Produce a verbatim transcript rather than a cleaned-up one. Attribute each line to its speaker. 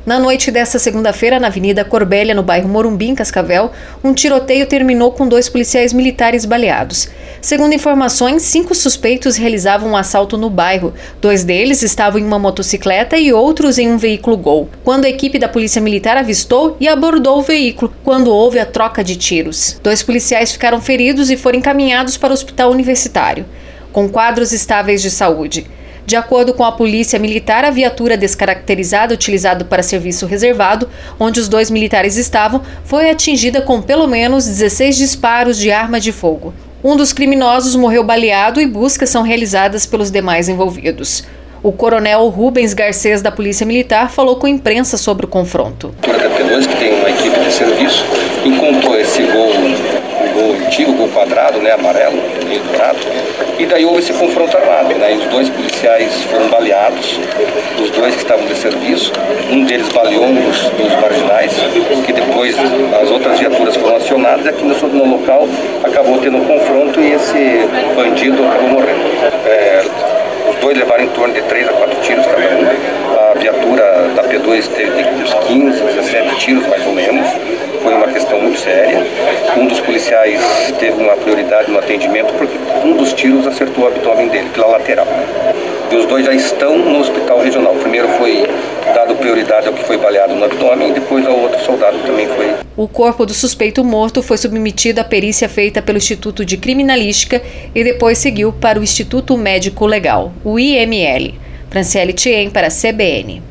Speaker 1: Na noite desta segunda-feira, na Avenida Corbélia, no bairro Morumbi, em Cascavel, um tiroteio terminou com dois policiais militares baleados. Segundo informações, cinco suspeitos realizavam um assalto no bairro. Dois deles estavam em uma motocicleta e outros em um veículo Gol, quando a equipe da Polícia Militar avistou e abordou o veículo, quando houve a troca de tiros. Dois policiais ficaram feridos e foram encaminhados para o hospital universitário, com quadros estáveis de saúde. De acordo com a Polícia Militar, a viatura descaracterizada utilizada para serviço reservado, onde os dois militares estavam, foi atingida com pelo menos dezesseis disparos de arma de fogo. Um dos criminosos morreu baleado e buscas são realizadas pelos demais envolvidos. O coronel Rubens Garcês, da Polícia Militar, falou com a imprensa sobre o confronto.
Speaker 2: A P dois, que tem uma equipe de serviço, encontrou esse gol, um gol antigo, gol quadrado, né, amarelo, meio dourado, e daí houve esse confronto armado, né, e os dois policiais foram baleados, os dois que estavam de serviço, um deles baleou um dos, dos marginais, que depois as outras viaturas foram acionadas, e aqui no, no local acabou tendo um confronto e esse bandido acabou morrendo. É, os dois levaram em torno de três a quatro tiros cada um. A viatura da P dois teve uns quinze, dezessete tiros mais ou menos. Foi uma questão muito séria. Um dos policiais teve uma prioridade no atendimento porque um dos tiros acertou o abdômen dele, pela lateral. E os dois já estão no hospital regional. O primeiro foi dado prioridade ao que foi baleado no abdômen e depois ao outro soldado que também foi.
Speaker 1: O corpo do suspeito morto foi submetido à perícia feita pelo Instituto de Criminalística e depois seguiu para o Instituto Médico Legal, o I M L. Franciele Thiem para a C B N.